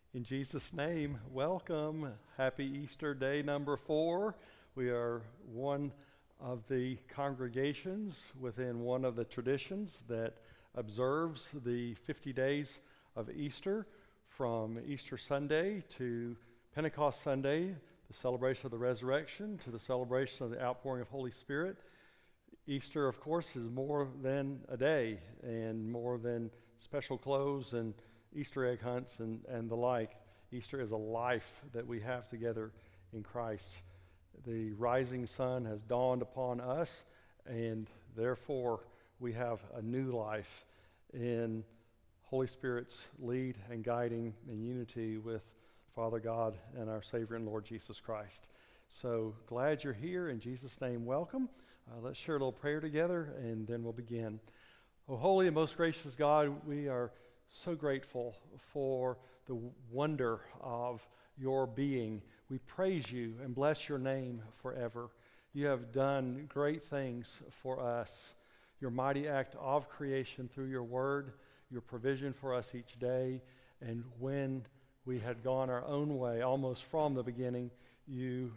In Jesus' name, welcome. Happy Easter Day number 4. We are one of the congregations within one of the traditions that observes the 50 days of Easter from Easter Sunday to Pentecost Sunday, the celebration of the resurrection, to the celebration of the outpouring of Holy Spirit. Easter, of course, is more than a day and more than special clothes and Easter egg hunts and the like. Easter is a life that we have together in Christ. The rising sun has dawned upon us, and therefore we have a new life in Holy Spirit's lead and guiding in unity with Father God and our Savior and Lord Jesus Christ. So glad you're here. In Jesus' name, welcome. Let's share a little prayer together, and then we'll begin. Oh, holy and most gracious God, we are so grateful for the wonder of your being. We praise you and bless your name forever. You have done great things for us. Your mighty act of creation through your word, your provision for us each day, and when we had gone our own way, almost from the beginning, you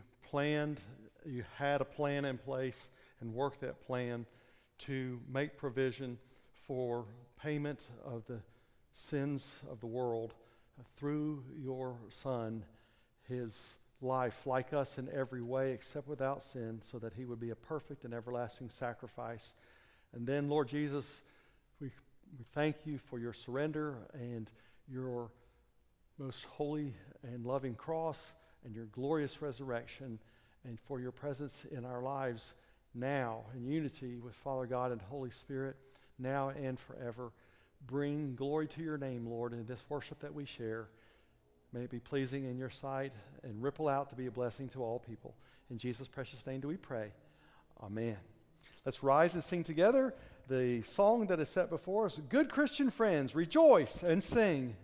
had a plan in place and worked that plan to make provision for payment of the sins of the world through your Son, his life like us in every way except without sin, so that he would be a perfect and everlasting sacrifice. And then, Lord Jesus, we thank you for your surrender and your most holy and loving cross and your glorious resurrection, and for your presence in our lives now in unity with Father God and Holy Spirit, now and forever. Bring glory to your name, Lord, in this worship that we share. May it be pleasing in your sight and ripple out to be a blessing to all people. In Jesus' precious name do we pray. Amen. Let's rise and sing together the song that is set before us. Good Christian friends, rejoice and sing.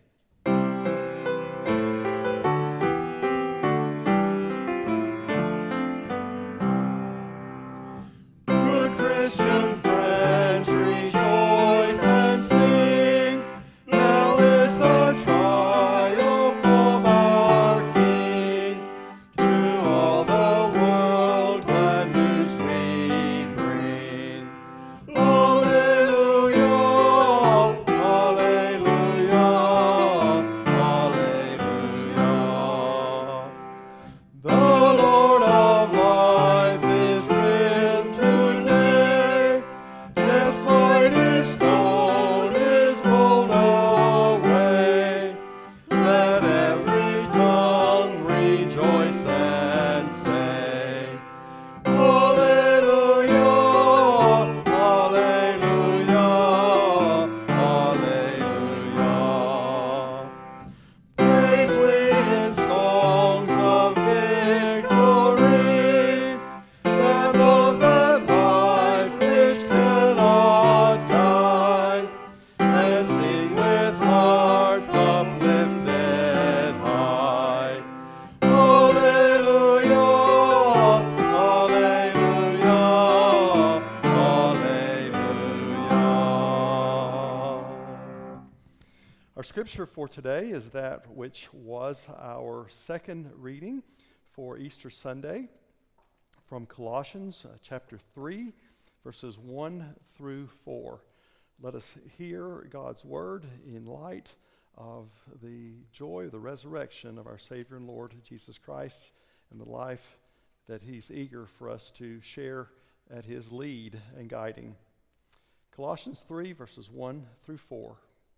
Scripture for today is that which was our second reading for Easter Sunday from Colossians chapter 3, verses 1 through 4. Let us hear God's word in light of the joy of the resurrection of our Savior and Lord Jesus Christ and the life that he's eager for us to share at his lead and guiding. Colossians 3, verses 1 through 4.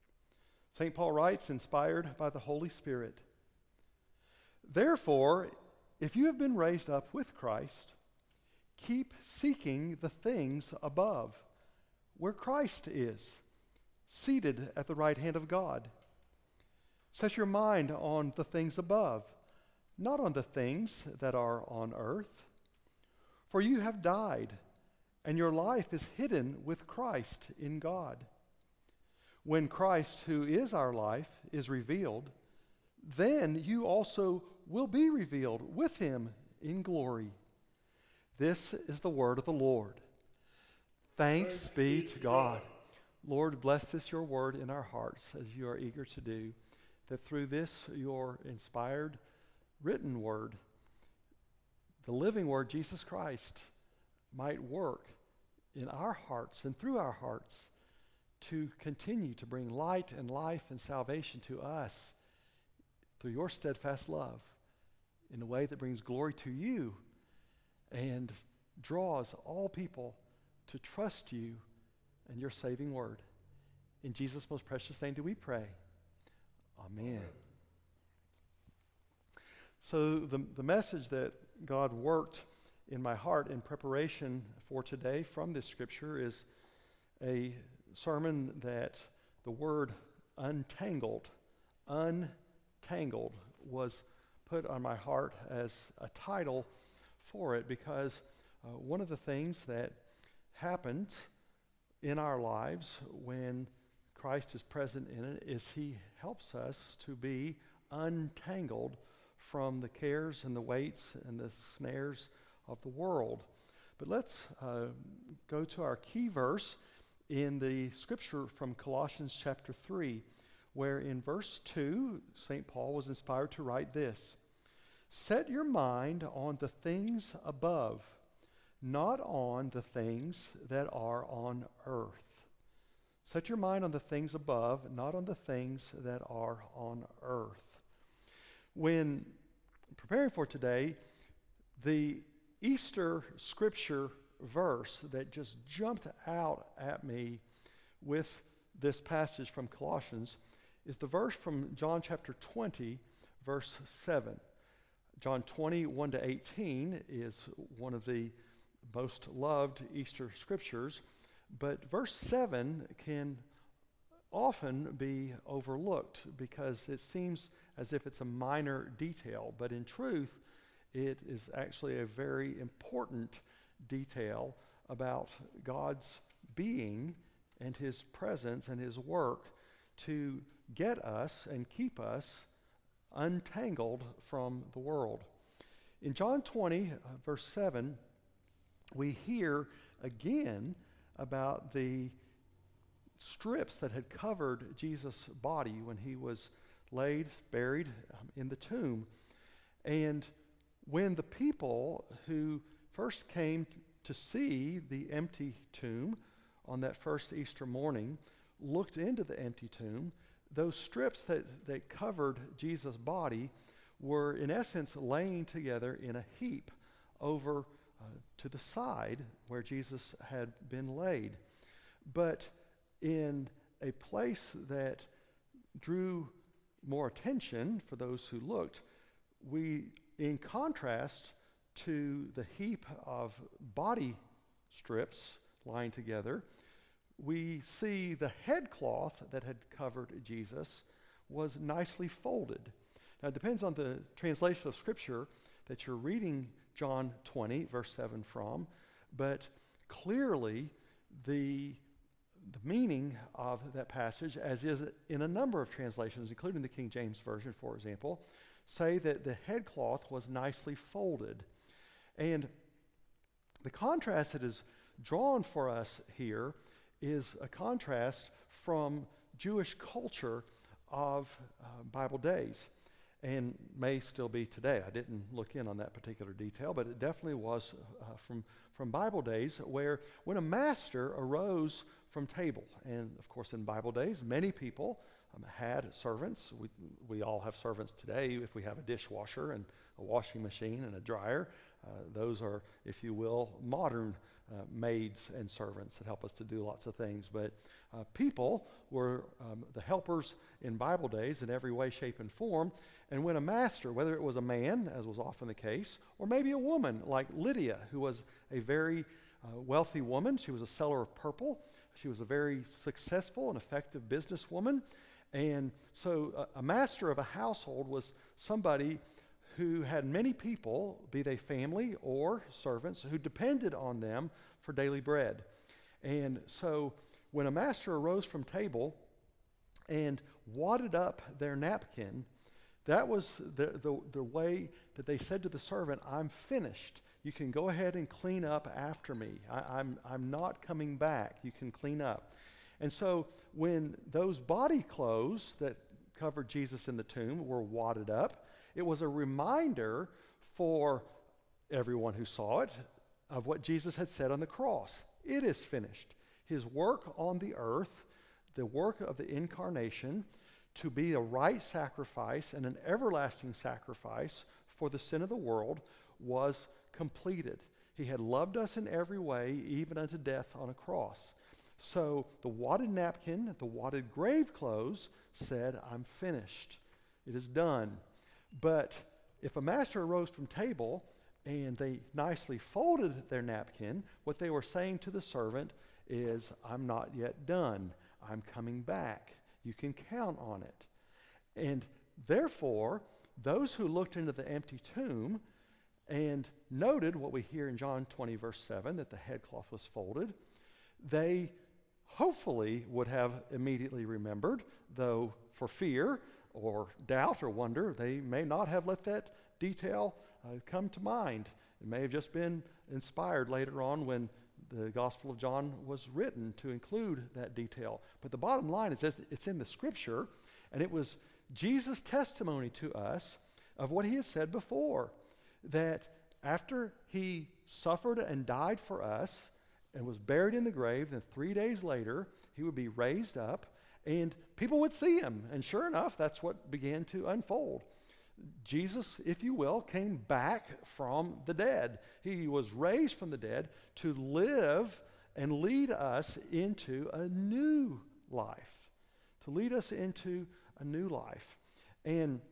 St. Paul writes, inspired by the Holy Spirit, "Therefore, if you have been raised up with Christ, keep seeking the things above, where Christ is, seated at the right hand of God. Set your mind on the things above, not on the things that are on earth. For you have died, and your life is hidden with Christ in God. When Christ, who is our life, is revealed, then you also will be revealed with him in glory." This is the word of the Lord. Thanks be to God. Lord, bless this your word in our hearts as you are eager to do. that through this, your inspired written word, the living word, Jesus Christ, might work in our hearts and through our hearts to continue to bring light and life and salvation to us through your steadfast love in a way that brings glory to you and draws all people to trust you and your saving word. In Jesus' most precious name do we pray. Amen. So the message that God worked in my heart in preparation for today from this scripture is a sermon that the word untangled was put on my heart as a title for it, because one of the things that happens in our lives when Christ is present in it is he helps us to be untangled from the cares and the weights and the snares of the world. But let's go to our key verse in the scripture from Colossians chapter 3, where in verse 2, St. Paul was inspired to write this: "Set your mind on the things above, not on the things that are on earth." Set your mind on the things above, not on the things that are on earth. When preparing for today, the Easter scripture verse that just jumped out at me with this passage from Colossians is the verse from John chapter 20, verse 7. John 20, 1 to 18 is one of the most loved Easter scriptures, but verse 7 can often be overlooked because it seems as if it's a minor detail, but in truth, it is actually a very important detail about God's being and his presence and his work to get us and keep us untangled from the world. In John 20, verse 7, we hear again about the strips that had covered Jesus' body when he was laid, buried in the tomb. And when the people who first came to see the empty tomb on that first Easter morning looked into the empty tomb, those strips that covered Jesus' body were in essence laying together in a heap over to the side where Jesus had been laid. But in a place that drew more attention for those who looked, we, in contrast to the heap of body strips lying together, we see the headcloth that had covered Jesus was nicely folded. Now, it depends on the translation of Scripture that you're reading John 20, verse 7 from, but clearly the meaning of that passage, as is in a number of translations, including the King James Version, for example, say that the headcloth was nicely folded. And the contrast that is drawn for us here is a contrast from Jewish culture of Bible days, and may still be today. I didn't look in on that particular detail, but it definitely was from Bible days, where when a master arose from table, and of course in Bible days, many people had servants. We all have servants today if we have a dishwasher and a washing machine and a dryer. Those are, if you will, modern maids and servants that help us to do lots of things. But people were the helpers in Bible days in every way, shape, and form. And when a master, whether it was a man, as was often the case, or maybe a woman like Lydia, who was a very wealthy woman, she was a seller of purple. She was a very successful and effective businesswoman. And so a master of a household was somebody who had many people, be they family or servants, who depended on them for daily bread. And so when a master arose from table and wadded up their napkin, that was the way that they said to the servant, "I'm finished. You can go ahead and clean up after me. I'm not coming back. You can clean up." And so when those body clothes that covered Jesus in the tomb were wadded up. It was a reminder for everyone who saw it of what Jesus had said on the cross. It is finished. His work on the earth, the work of the incarnation, to be a right sacrifice and an everlasting sacrifice for the sin of the world, was completed. He had loved us in every way, even unto death on a cross. So the wadded napkin, the wadded grave clothes said, I'm finished. It is done. But if a master arose from table and they nicely folded their napkin, what they were saying to the servant is, I'm not yet done. I'm coming back. You can count on it. And therefore, those who looked into the empty tomb and noted what we hear in John 20, verse 7, that the headcloth was folded, they hopefully would have immediately remembered, though for fear or doubt or wonder, they may not have let that detail come to mind. It may have just been inspired later on when the Gospel of John was written to include that detail. But the bottom line is that it's in the Scripture, and it was Jesus' testimony to us of what he had said before, that after he suffered and died for us and was buried in the grave, then 3 days later he would be raised up and people would see him. And sure enough, that's what began to unfold. Jesus, if you will, came back from the dead. He was raised from the dead to live and lead us into a new life. To lead us into a new life. And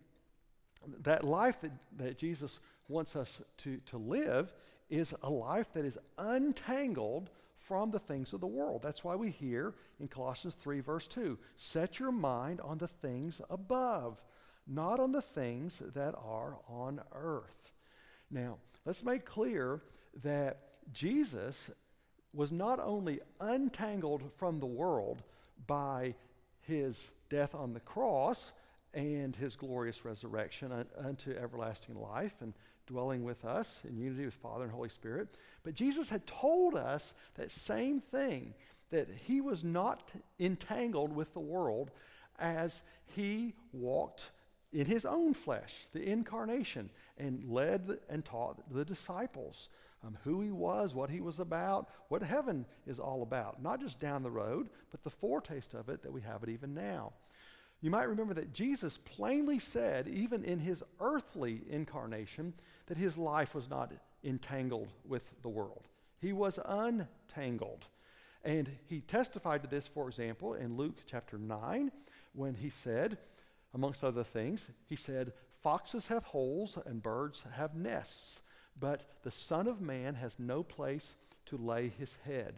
that life that Jesus wants us to live is a life that is untangled from the things of the world. That's why we hear in Colossians 3, verse 2, set your mind on the things above, not on the things that are on earth. Now, let's make clear that Jesus was not only untangled from the world by his death on the cross and his glorious resurrection unto everlasting life and dwelling with us in unity with Father and Holy Spirit, but Jesus had told us that same thing, that he was not entangled with the world as he walked in his own flesh, the incarnation, and led and taught the disciples who he was, what he was about, what heaven is all about. Not just down the road, but the foretaste of it that we have it even now. You might remember that Jesus plainly said, even in his earthly incarnation, that his life was not entangled with the world. He was untangled. And he testified to this, for example, in Luke chapter 9, when he said, amongst other things, he said, foxes have holes and birds have nests, but the Son of Man has no place to lay his head.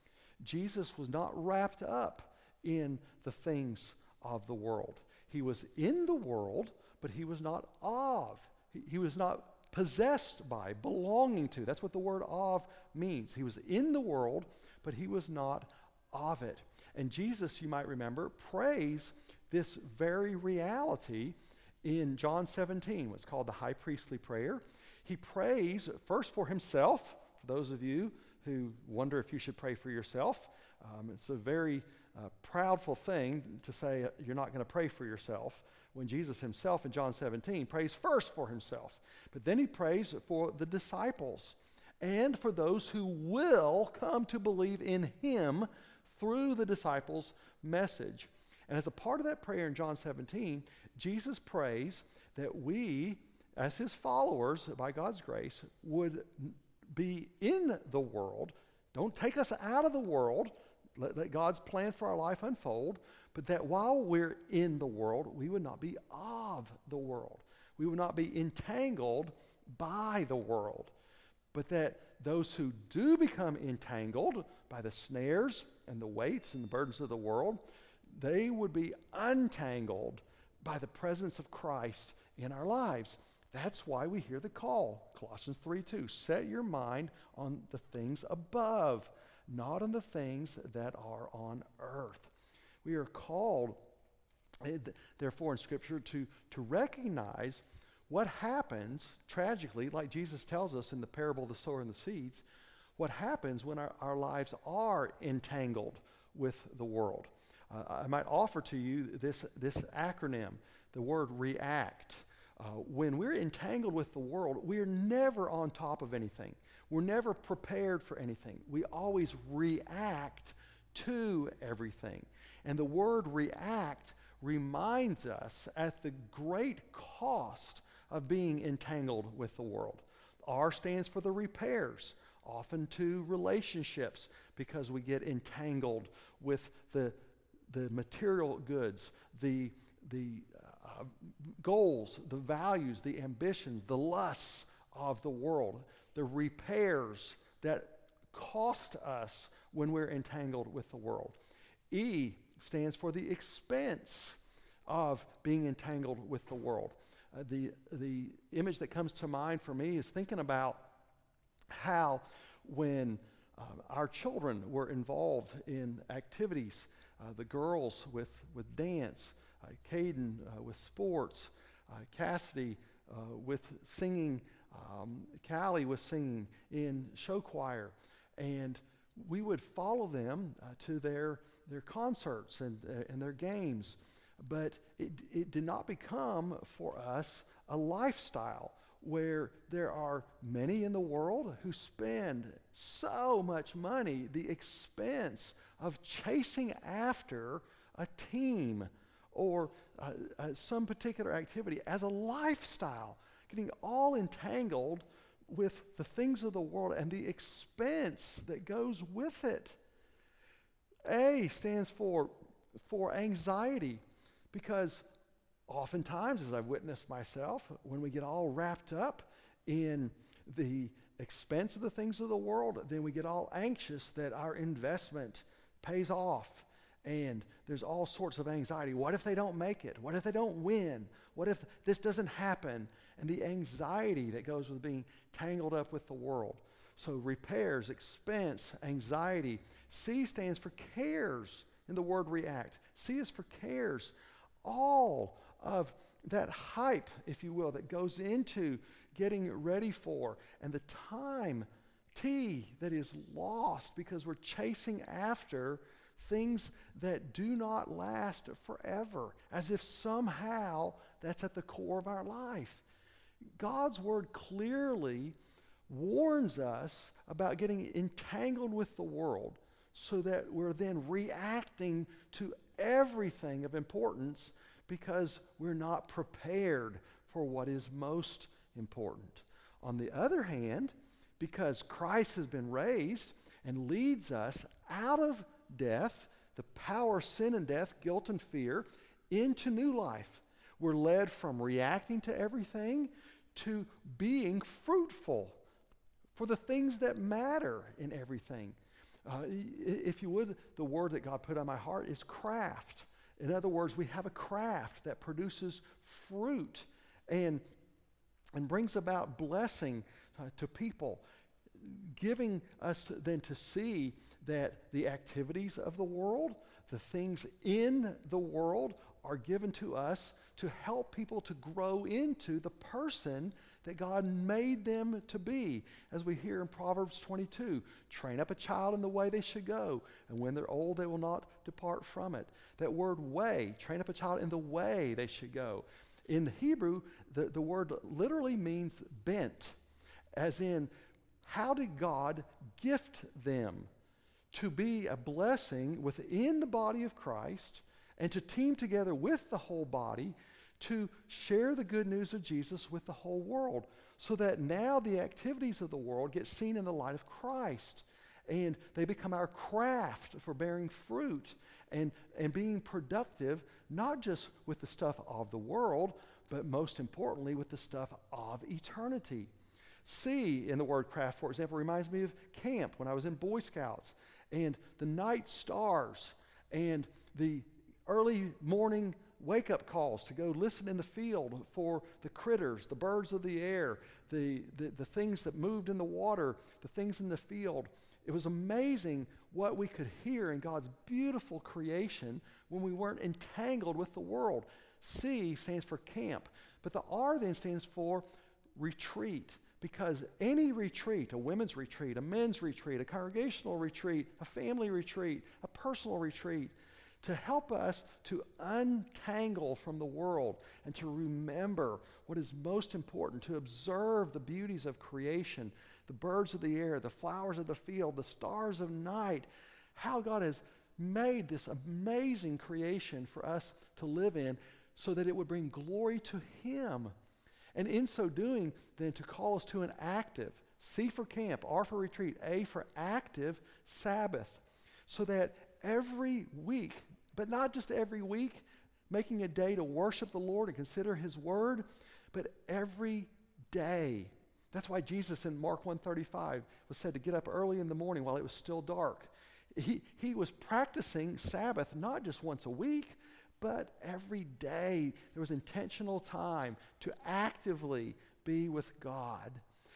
Jesus was not wrapped up in the things of the world. He was in the world, but he was not of. He was not possessed by, belonging to. That's what the word of means. He was in the world, but he was not of it. And Jesus, you might remember, prays this very reality in John 17, what's called the high priestly prayer. He prays first for himself. For those of you who wonder if you should pray for yourself, it's a very proudful thing to say you're not going to pray for yourself, when Jesus himself in John 17 prays first for himself. But then he prays for the disciples and for those who will come to believe in him through the disciples' message. And as a part of that prayer in John 17, Jesus prays that we, as his followers, by God's grace, would be in the world. Don't take us out of the world. Let God's plan for our life unfold. But that while we're in the world, we would not be of the world. We would not be entangled by the world. But that those who do become entangled by the snares and the weights and the burdens of the world, they would be untangled by the presence of Christ in our lives. That's why we hear the call, Colossians 3:2, set your mind on the things above, not on the things that are on earth. We are called, therefore, in Scripture to recognize what happens, tragically, like Jesus tells us in the parable of the sower and the seeds, what happens when our lives are entangled with the world. I might offer to you this acronym, the word REACT. When we're entangled with the world, we're never on top of anything. We're never prepared for anything. We always react to everything. And the word react reminds us at the great cost of being entangled with the world. R stands for the repairs, often to relationships, because we get entangled with the material goods, the goals, the values, the ambitions, the lusts of the world, the repairs that cost us when we're entangled with the world. E stands for the expense of being entangled with the world. The image that comes to mind for me is thinking about how when our children were involved in activities, the girls with dance, Caden with sports, Cassidy with singing, Callie with singing in show choir, and we would follow them to their concerts and their games, but it did not become for us a lifestyle where there are many in the world who spend so much money, the expense of chasing after a team or some particular activity as a lifestyle, getting all entangled with the things of the world and the expense that goes with it. A stands for anxiety, because oftentimes, as I've witnessed myself, when we get all wrapped up in the expense of the things of the world, then we get all anxious that our investment pays off. And there's all sorts of anxiety. What if they don't make it? What if they don't win? What if this doesn't happen? And the anxiety that goes with being tangled up with the world. So repairs, expense, anxiety. C stands for cares in the word react. C is for cares. All of that hype, if you will, that goes into getting ready for, and the time, T, that is lost because we're chasing after things that do not last forever, as if somehow that's at the core of our life. God's word clearly warns us about getting entangled with the world so that we're then reacting to everything of importance because we're not prepared for what is most important. On the other hand, because Christ has been raised and leads us out of death, the power of sin and death, guilt and fear, into new life. We're led from reacting to everything to being fruitful for the things that matter in everything. If you would, the word that God put on my heart is craft. In other words, we have a craft that produces fruit and brings about blessing to people, giving us then to see that the activities of the world, the things in the world, are given to us to help people to grow into the person that God made them to be. As we hear in Proverbs 22, train up a child in the way they should go, and when they're old, they will not depart from it. That word way, train up a child in the way they should go. In the Hebrew, the word literally means bent, as in, how did God gift them to be a blessing within the body of Christ and to team together with the whole body to share the good news of Jesus with the whole world, so that now the activities of the world get seen in the light of Christ and they become our craft for bearing fruit and being productive, not just with the stuff of the world, but most importantly with the stuff of eternity. C in the word craft, for example, reminds me of camp when I was in Boy Scouts, and the night stars and the early morning wake-up calls to go listen in the field for the critters, the birds of the air, the things that moved in the water, the things in the field. It was amazing what we could hear in God's beautiful creation when we weren't entangled with the world. C stands for camp, but the R then stands for retreat. Because any retreat, a women's retreat, a men's retreat, a congregational retreat, a family retreat, a personal retreat, to help us to untangle from the world and to remember what is most important, to observe the beauties of creation, the birds of the air, the flowers of the field, the stars of night, how God has made this amazing creation for us to live in so that it would bring glory to Him. And in so doing, then to call us to an active, C for camp, R for retreat, A for active Sabbath, so that every week, but not just every week, making a day to worship the Lord and consider His Word, but every day. That's why Jesus in Mark 1:35 was said to get up early in the morning while it was still dark. He was practicing Sabbath not just once a week, but every day. There was intentional time to actively be with God.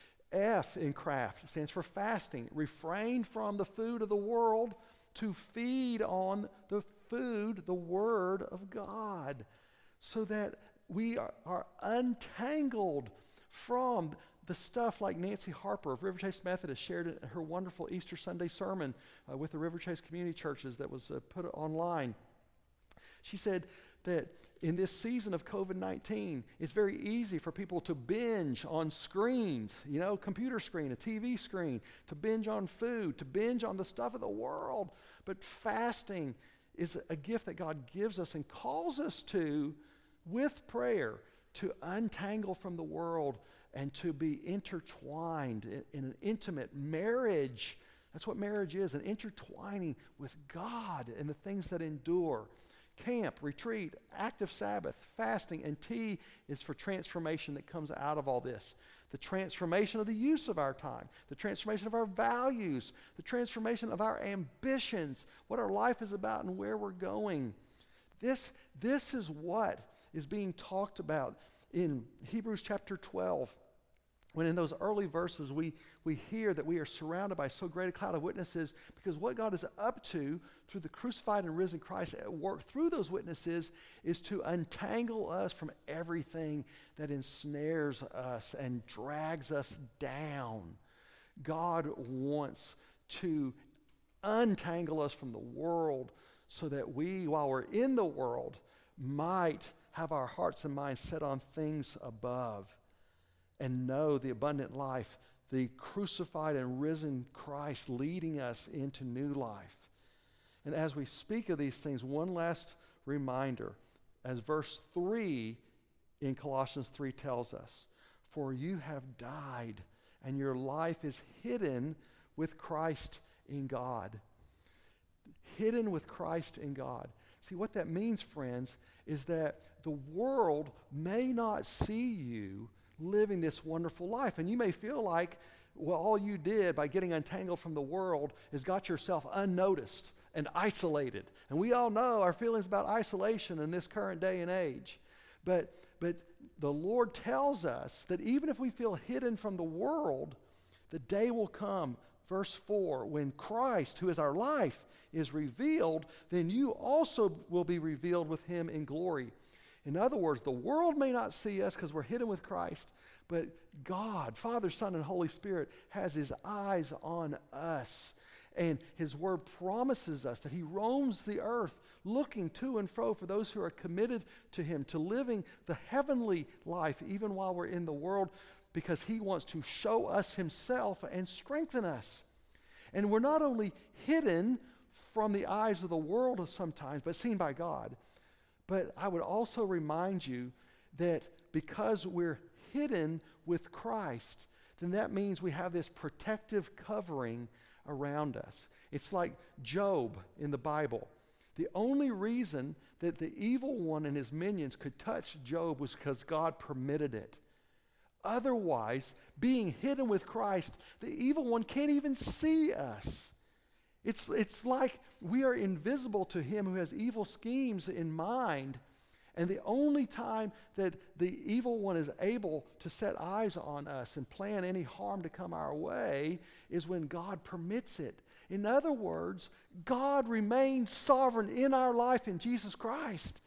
F in craft stands for fasting. Refrain from the food of the world to feed on the food, the Word of God, so that we are untangled from the stuff like Nancy Harper of River Chase Methodist shared in her wonderful Easter Sunday sermon with the River Chase Community Churches that was put online. She said that in this season of COVID-19, it's very easy for people to binge on screens, computer screen, a TV screen, to binge on food, to binge on the stuff of the world. But fasting is a gift that God gives us and calls us to, with prayer, to untangle from the world and to be intertwined in an intimate marriage. That's what marriage is, an intertwining with God and the things that endure. Camp, retreat, active Sabbath, fasting, and T is for transformation that comes out of all this. The transformation of the use of our time, the transformation of our values, the transformation of our ambitions, what our life is about and where we're going. This is what is being talked about in Hebrews chapter 12. When in those early verses we hear that we are surrounded by so great a cloud of witnesses, because what God is up to through the crucified and risen Christ at work through those witnesses is to untangle us from everything that ensnares us and drags us down. God wants to untangle us from the world so that we, while we're in the world, might have our hearts and minds set on things above and know the abundant life, the crucified and risen Christ leading us into new life. And as we speak of these things, one last reminder, as verse 3 in Colossians 3 tells us, for you have died, and your life is hidden with Christ in God. Hidden with Christ in God. See, what that means, friends, is that the world may not see you living this wonderful life. And you may feel like, well, all you did by getting untangled from the world is got yourself unnoticed and isolated. And we all know our feelings about isolation in this current day and age. But the Lord tells us that even if we feel hidden from the world, the day will come, verse 4, when Christ, who is our life, is revealed, then you also will be revealed with Him in glory. In other words, the world may not see us because we're hidden with Christ, but God, Father, Son, and Holy Spirit has His eyes on us. And His Word promises us that He roams the earth looking to and fro for those who are committed to Him, to living the heavenly life even while we're in the world, because He wants to show us Himself and strengthen us. And we're not only hidden from the eyes of the world sometimes, but seen by God. But I would also remind you that because we're hidden with Christ, then that means we have this protective covering around us. It's like Job in the Bible. The only reason that the evil one and his minions could touch Job was because God permitted it. Otherwise, being hidden with Christ, the evil one can't even see us. It's like we are invisible to him who has evil schemes in mind, and the only time that the evil one is able to set eyes on us and plan any harm to come our way is when God permits it. In other words, God remains sovereign in our life in Jesus Christ.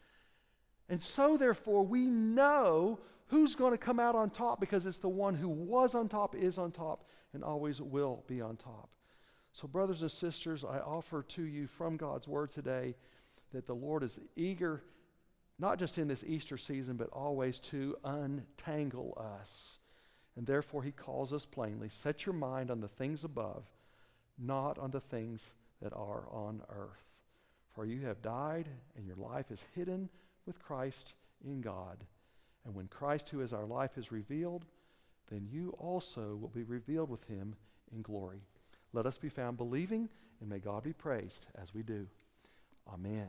And so therefore we know who's going to come out on top, because it's the one who was on top, is on top, and always will be on top. So brothers and sisters, I offer to you from God's Word today that the Lord is eager, not just in this Easter season, but always to untangle us. And therefore he calls us plainly, set your mind on the things above, not on the things that are on earth. For you have died, and your life is hidden with Christ in God. And when Christ, who is our life, is revealed, then you also will be revealed with him in glory. Let us be found believing, and may God be praised as we do. Amen.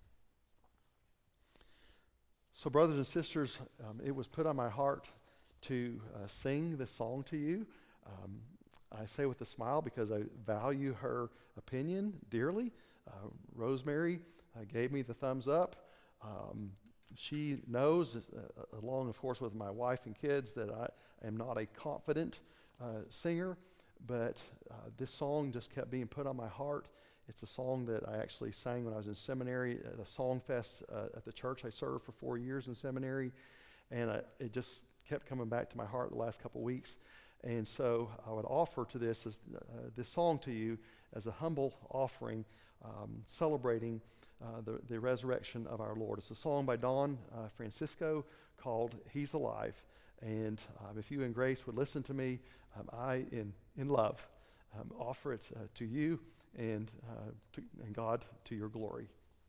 So, brothers and sisters, it was put on my heart to sing this song to you. I say with a smile because I value her opinion dearly. Rosemary gave me the thumbs up. She knows, along, of course, with my wife and kids, that I am not a confident singer, but this song just kept being put on my heart. It's a song that I actually sang when I was in seminary at a song fest at the church I served for 4 years in seminary, and it just kept coming back to my heart the last couple weeks. And so I would offer to this song to you as a humble offering, celebrating the resurrection of our Lord. It's a song by Don Francisco called "He's Alive." And if you in grace would listen to me, I, in love, offer it to you and God to your glory.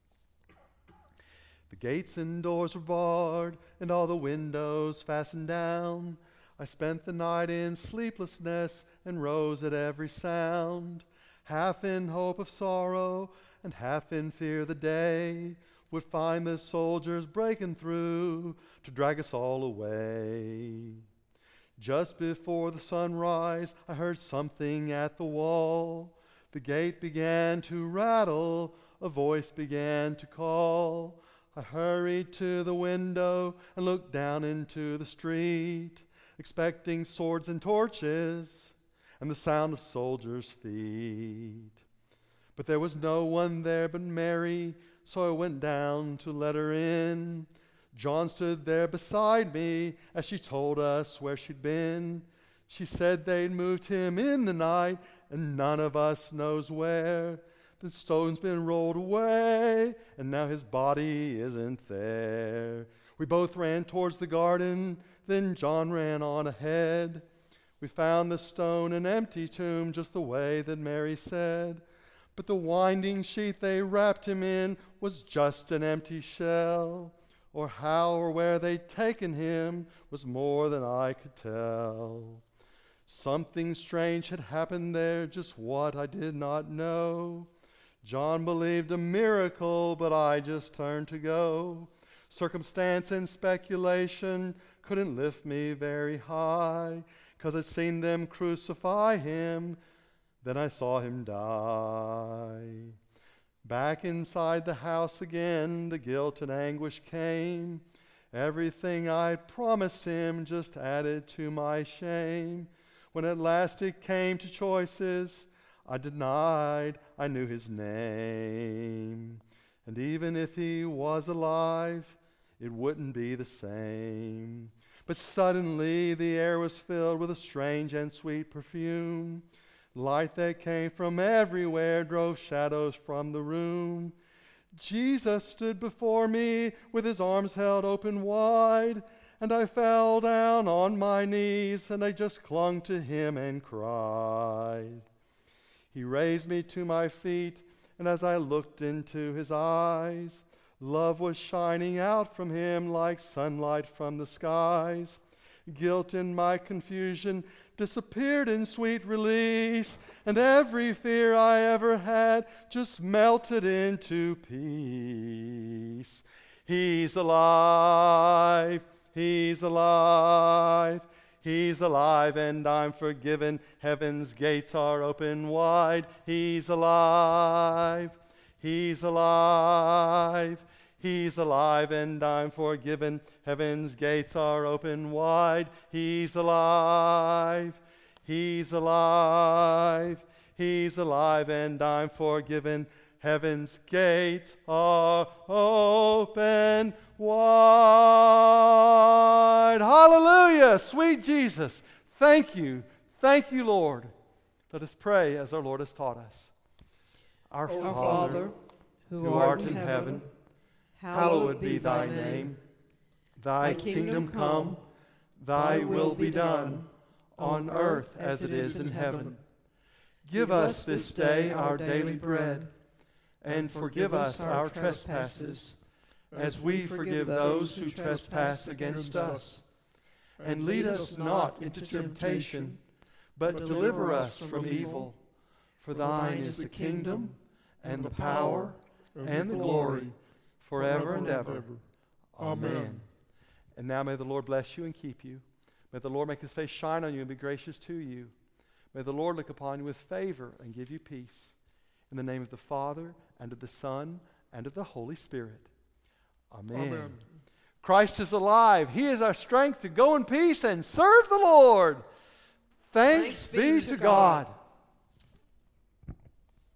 The gates and doors were barred, and all the windows fastened down. I spent the night in sleeplessness and rose at every sound, half in hope of sorrow and half in fear the day would find the soldiers breaking through to drag us all away. Just before the sunrise, I heard something at the wall. The gate began to rattle, a voice began to call. I hurried to the window and looked down into the street, expecting swords and torches and the sound of soldiers' feet. But there was no one there but Mary, so I went down to let her in. John stood there beside me as she told us where she'd been. She said they'd moved him in the night, and none of us knows where. The stone's been rolled away, and now his body isn't there. We both ran towards the garden, then John ran on ahead. We found the stone an empty tomb, just the way that Mary said. But the winding sheet they wrapped him in was just an empty shell. Or how or where they'd taken him was more than I could tell. Something strange had happened there, just what I did not know. John believed a miracle, but I just turned to go. Circumstance and speculation couldn't lift me very high, 'cause I'd seen them crucify him, then I saw him die. Back inside the house again, the guilt and anguish came. Everything I'd promised him just added to my shame. When at last it came to choices, I denied I knew his name. And even if he was alive, it wouldn't be the same. But suddenly the air was filled with a strange and sweet perfume. Light that came from everywhere drove shadows from the room. Jesus stood before me with his arms held open wide, and I fell down on my knees and I just clung to him and cried. He raised me to my feet, and as I looked into his eyes, love was shining out from him like sunlight from the skies. Guilt and my confusion disappeared in sweet release, and every fear I ever had just melted into peace. He's alive, he's alive, he's alive, and I'm forgiven. Heaven's gates are open wide. He's alive, he's alive, he's alive, and I'm forgiven. Heaven's gates are open wide. He's alive, he's alive, he's alive, and I'm forgiven. Heaven's gates are open wide. Hallelujah! Sweet Jesus, thank you, Lord. Let us pray as our Lord has taught us. Our Father, who art in heaven, hallowed be thy name. Thy kingdom come, thy will be done, on earth as it is in heaven. Give us this day our daily bread, and forgive us our trespasses, as we forgive those who trespass against us. And lead us not into temptation, but deliver us from evil. For thine is the kingdom, and the power, and the glory, forever and ever. Amen. And now may the Lord bless you and keep you. May the Lord make his face shine on you and be gracious to you. May the Lord look upon you with favor and give you peace. In the name of the Father, and of the Son, and of the Holy Spirit. Amen. Amen. Christ is alive. He is our strength to go in peace and serve the Lord. Thanks be to God.